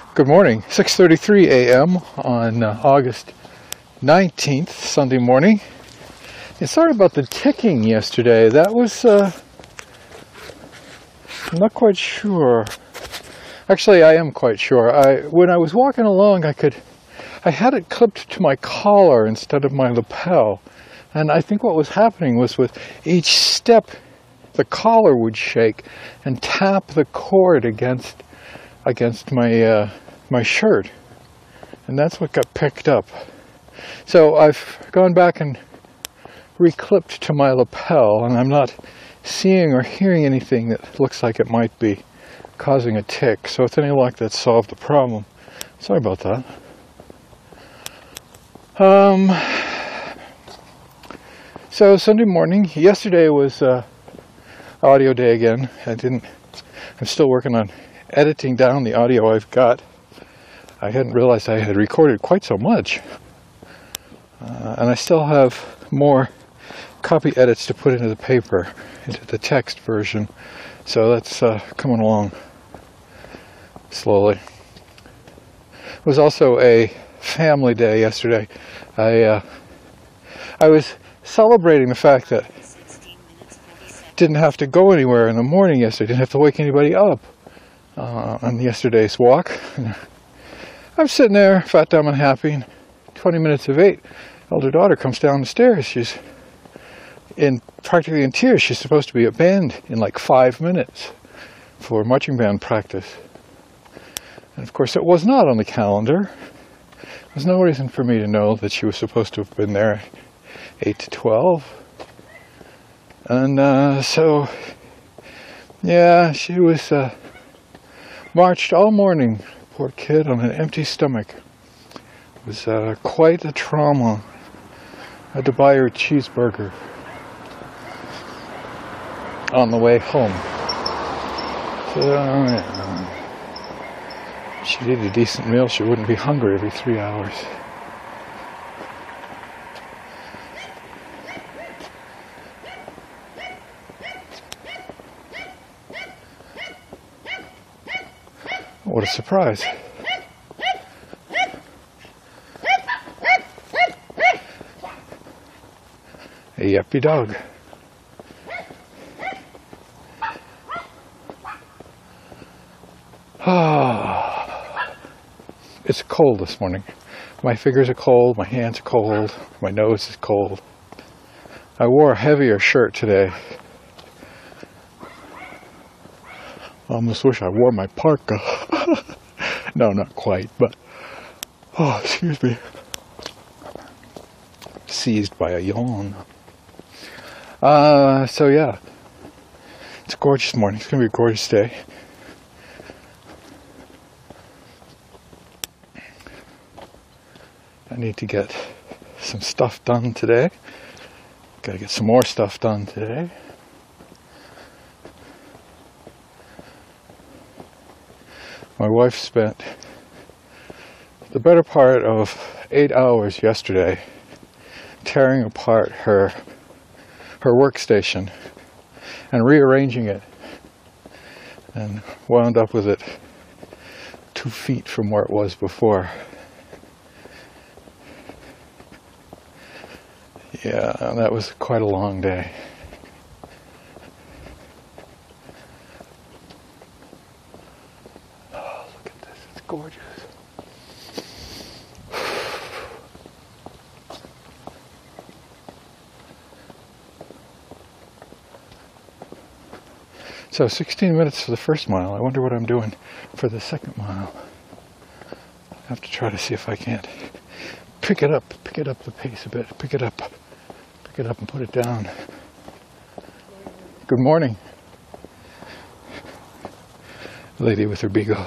Good morning, 6:33 a.m. on August 19th, Sunday morning. Yeah, sorry about the ticking yesterday. That was, I'm not quite sure. Actually, I am quite sure. When I was walking along, I had it clipped to my collar instead of my lapel. And I think what was happening was with each step, the collar would shake and tap the cord against my shirt, and that's what got picked up. So I've gone back and reclipped to my lapel, and I'm not seeing or hearing anything that looks like it might be causing a tick. So with any luck, that solved the problem. Sorry about that. So Sunday morning, yesterday was audio day again. I'm still working on editing down the audio I've got. I hadn't realized I had recorded quite so much. And I still have more copy edits to put into the paper, into the text version. So that's coming along slowly. It was also a family day yesterday. I was celebrating the fact that I didn't have to go anywhere in the morning yesterday. Didn't have to wake anybody up on yesterday's walk. I'm sitting there, fat, dumb, and happy, and 20 minutes of 8, elder daughter comes down the stairs. She's practically in tears. She's supposed to be at band in like 5 minutes for marching band practice. And of course it was not on the calendar. There's no reason for me to know that she was supposed to have been there 8 to 12. And so, yeah, she was marched all morning. Poor kid on an empty stomach. It was quite a trauma. I had to buy her a cheeseburger on the way home. So, if she'd eat a decent meal, she wouldn't be hungry every 3 hours. What a surprise. A yappy dog. It's cold this morning. My fingers are cold, my hands are cold, my nose is cold. I wore a heavier shirt today. I almost wish I wore my parka. No, not quite, but... Oh, excuse me. Seized by a yawn. So yeah. It's a gorgeous morning. It's going to be a gorgeous day. I need to get some stuff done today. Got to get some more stuff done today. My wife spent the better part of 8 hours yesterday tearing apart her workstation and rearranging it, and wound up with it 2 feet from where it was before. Yeah, that was quite a long day. Gorgeous. So 16 minutes for the first mile. I wonder what I'm doing for the second mile. I have to try to see if I can't pick it up the pace a bit, pick it up and put it down. Good morning. Lady with her beagle.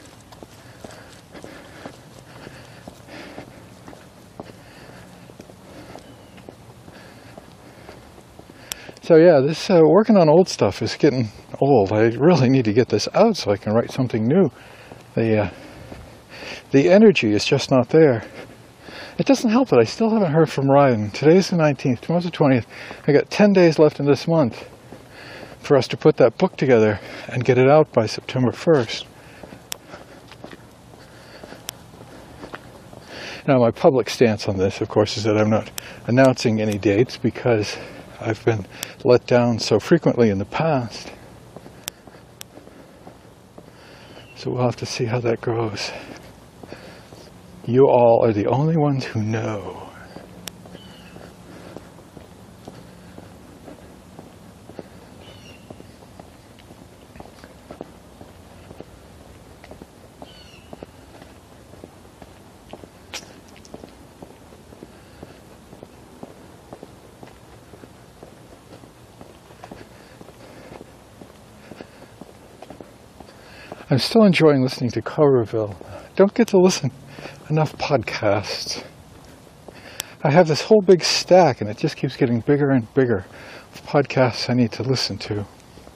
So yeah, this working on old stuff is getting old. I really need to get this out so I can write something new. The energy is just not there. It doesn't help that I still haven't heard from Ryan. Today's the 19th, tomorrow's the 20th. I got 10 days left in this month for us to put that book together and get it out by September 1st. Now, my public stance on this, of course, is that I'm not announcing any dates because I've been let down so frequently in the past. So we'll have to see how that goes. You all are the only ones who know. I'm still enjoying listening to Coverville. Don't get to listen enough podcasts. I have this whole big stack and it just keeps getting bigger and bigger of podcasts I need to listen to.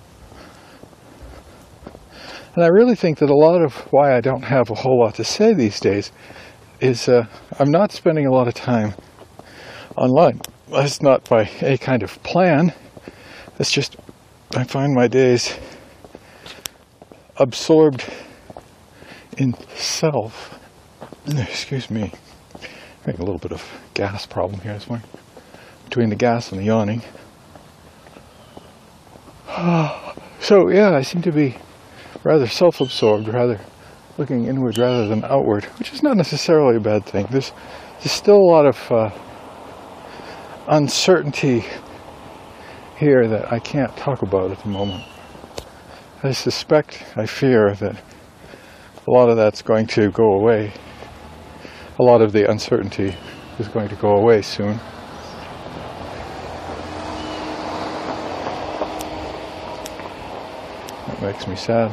And I really think that a lot of why I don't have a whole lot to say these days is I'm not spending a lot of time online. That's not by any kind of plan. It's just I find my days absorbed in self. Excuse me. Having a little bit of gas problem here this morning. Between the gas and the yawning. So yeah, I seem to be rather self-absorbed, rather looking inward rather than outward, which is not necessarily a bad thing. There's still a lot of uncertainty here that I can't talk about at the moment. I suspect, I fear that a lot of that's going to go away. A lot of the uncertainty is going to go away soon. That makes me sad.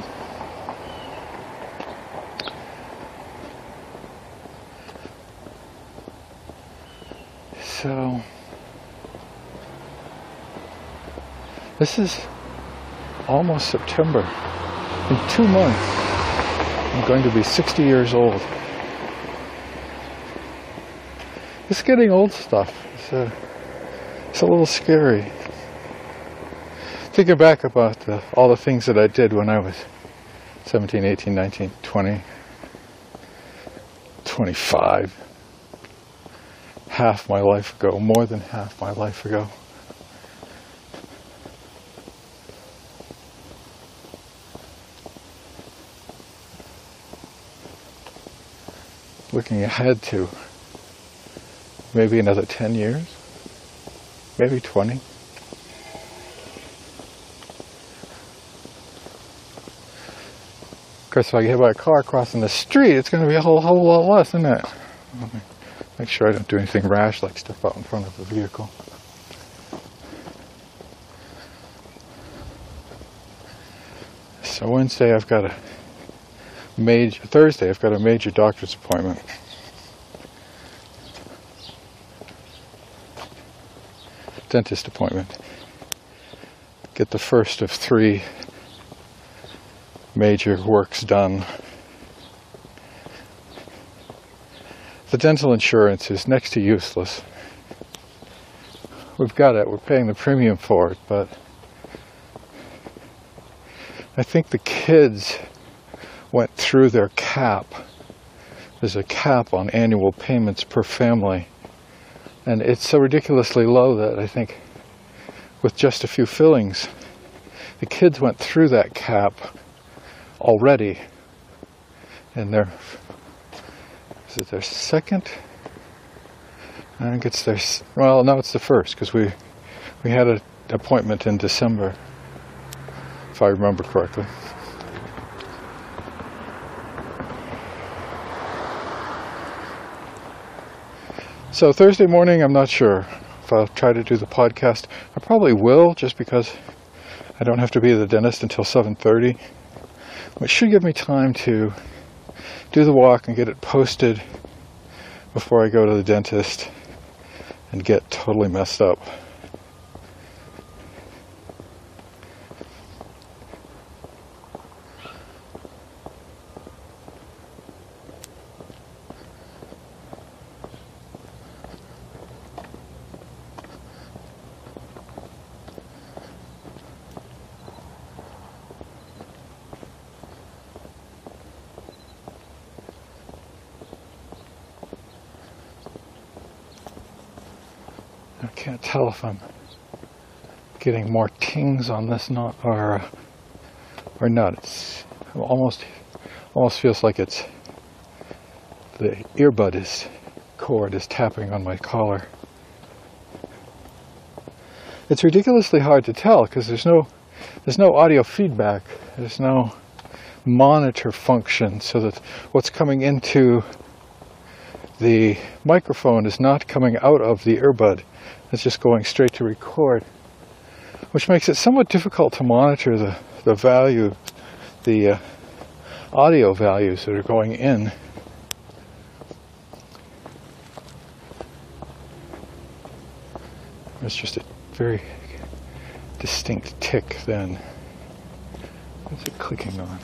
So, this is almost September. In 2 months, I'm going to be 60 years old. It's getting old stuff. It's a little scary. Thinking back about all the things that I did when I was 17, 18, 19, 20, 25. Half my life ago, more than half my life ago. Looking ahead to maybe another 10 years, maybe 20. Of course, if I get hit by a car crossing the street, it's going to be a whole lot less, isn't it? Make sure I don't do anything rash, like step out in front of the vehicle. So Thursday I've got a major doctor's appointment. Dentist appointment. Get the first of 3 major works done. The dental insurance is next to useless. We've got it, we're paying the premium for it, but I think the kids went through their cap. There's a cap on annual payments per family. And it's so ridiculously low that I think with just a few fillings, the kids went through that cap already. And is it their second? I think it's their, well, no, it's the first, because we had an appointment in December, if I remember correctly. So Thursday morning, I'm not sure if I'll try to do the podcast. I probably will, just because I don't have to be at the dentist until 7:30. Which should give me time to do the walk and get it posted before I go to the dentist and get totally messed up. Can't tell if I'm getting more tings on this knot or not. It's almost feels like it's the earbud cord is tapping on my collar. It's ridiculously hard to tell because there's no audio feedback. There's no monitor function, so that what's coming into the microphone is not coming out of the earbud. It's just going straight to record, which makes it somewhat difficult to monitor the value, the audio values that are going in. It's just a very distinct tick then. What's it clicking on?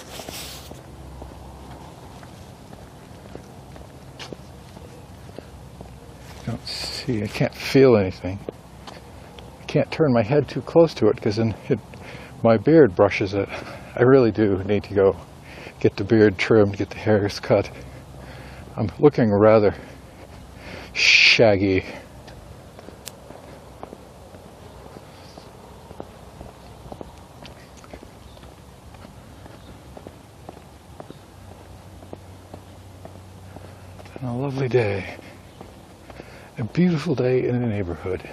I don't see, I can't feel anything. I can't turn my head too close to it because then my beard brushes it. I really do need to go get the beard trimmed, get the hairs cut. I'm looking rather shaggy. And a lovely day. A beautiful day in the neighborhood.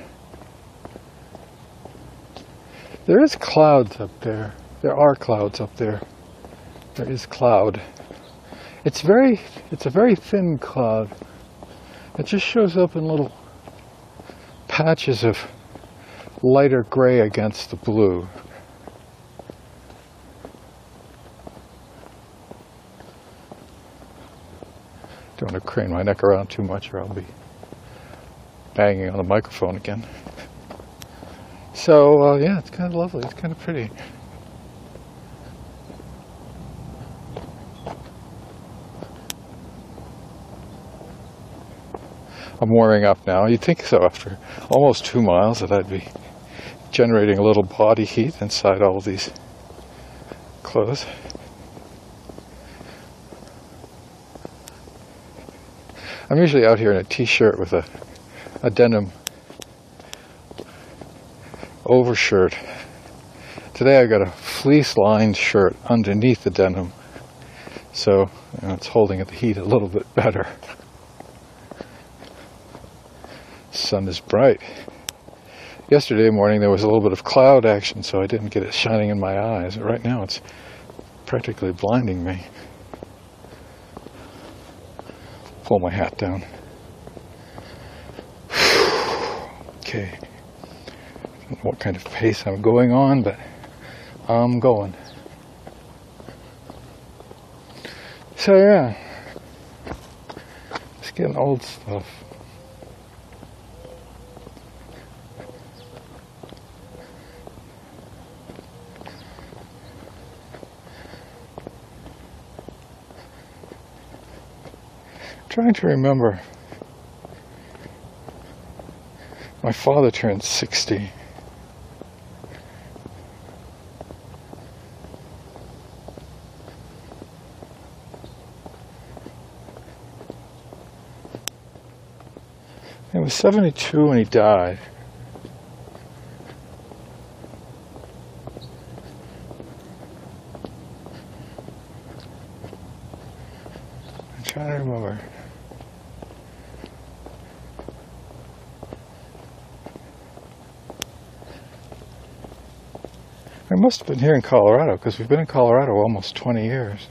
There is clouds up there. There are clouds up there. There is cloud. It's a very thin cloud. It just shows up in little patches of lighter gray against the blue. Don't want to crane my neck around too much or I'll be banging on the microphone again. So yeah, it's kind of lovely. It's kind of pretty. I'm warming up now. You'd think so after almost 2 miles that I'd be generating a little body heat inside all of these clothes. I'm usually out here in a t-shirt with a denim overshirt. Today I got a fleece-lined shirt underneath the denim, so it's holding the heat a little bit better. Sun is bright. Yesterday morning there was a little bit of cloud action, so I didn't get it shining in my eyes. But right now it's practically blinding me. Pull my hat down. Okay. I don't know what kind of pace I'm going on, but I'm going. So yeah, just getting old stuff. Trying to remember. My father turned 60. He was 72 when he died. I'm trying to remember. I must have been here in Colorado, because we've been in Colorado almost 20 years.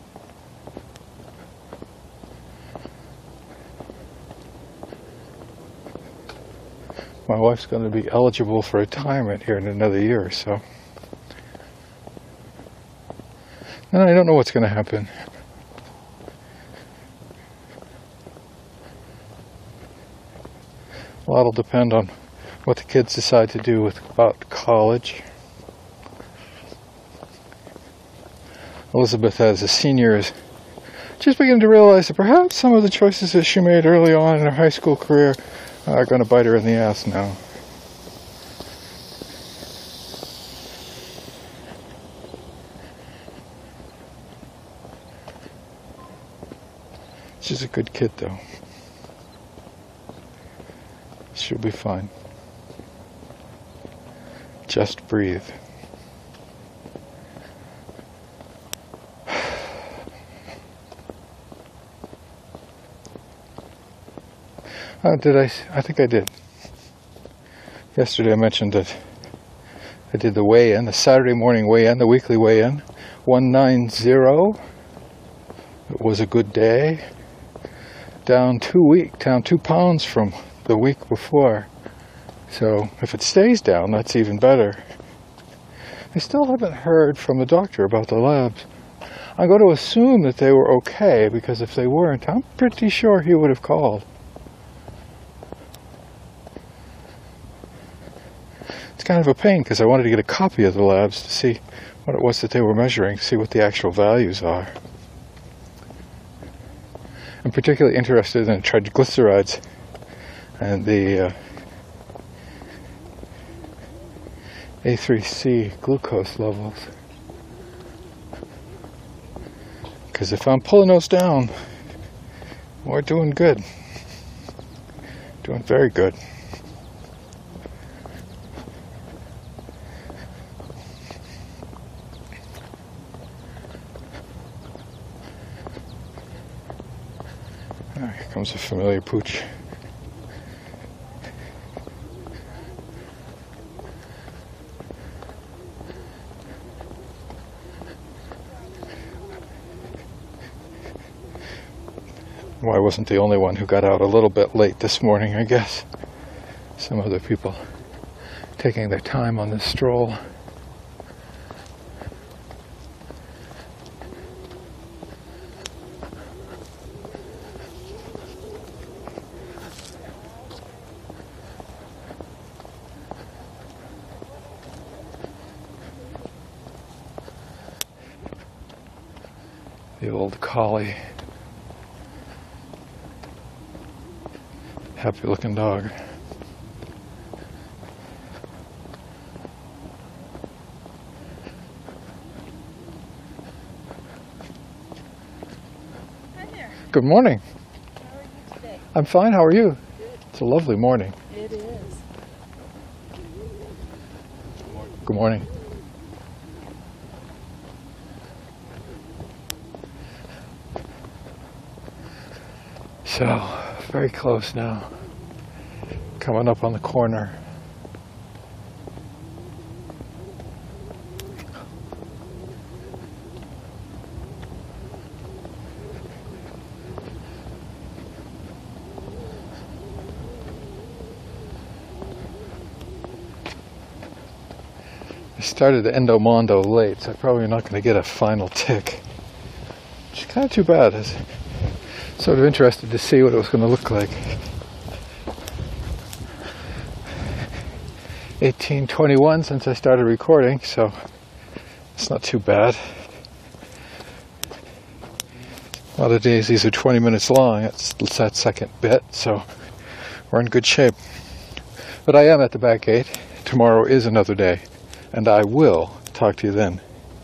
My wife's going to be eligible for retirement here in another year or so. And I don't know what's going to happen. A lot will depend on what the kids decide to do about college. Elizabeth, as a senior, is just beginning to realize that perhaps some of the choices that she made early on in her high school career are going to bite her in the ass now. She's a good kid, though. She'll be fine. Just breathe. I think I did. Yesterday I mentioned that I did the weigh-in, the Saturday morning weigh-in, the weekly weigh-in, 190. It was a good day. Down 2 pounds from the week before. So if it stays down, that's even better. I still haven't heard from the doctor about the labs. I'm going to assume that they were okay, because if they weren't, I'm pretty sure he would have called. It's kind of a pain because I wanted to get a copy of the labs to see what it was that they were measuring, see what the actual values are. I'm particularly interested in triglycerides and the A3C glucose levels. Because if I'm pulling those down, we're doing good. Doing very good. Here comes a familiar pooch. Well, I wasn't the only one who got out a little bit late this morning, I guess. Some other people taking their time on this stroll. The old collie. Happy looking dog. Hi there. Good morning. How are you today? I'm fine, how are you? Good. It's a lovely morning. It is. Good morning. So, very close now. Coming up on the corner. I started Endomondo late, so I'm probably not going to get a final tick. Which is kind of too bad. I was sort of interested to see what it was going to look like. 18:21 since I started recording, so it's not too bad. A lot of days these are 20 minutes long. It's that second bit, so we're in good shape. But I am at the back gate. Tomorrow is another day, and I will talk to you then.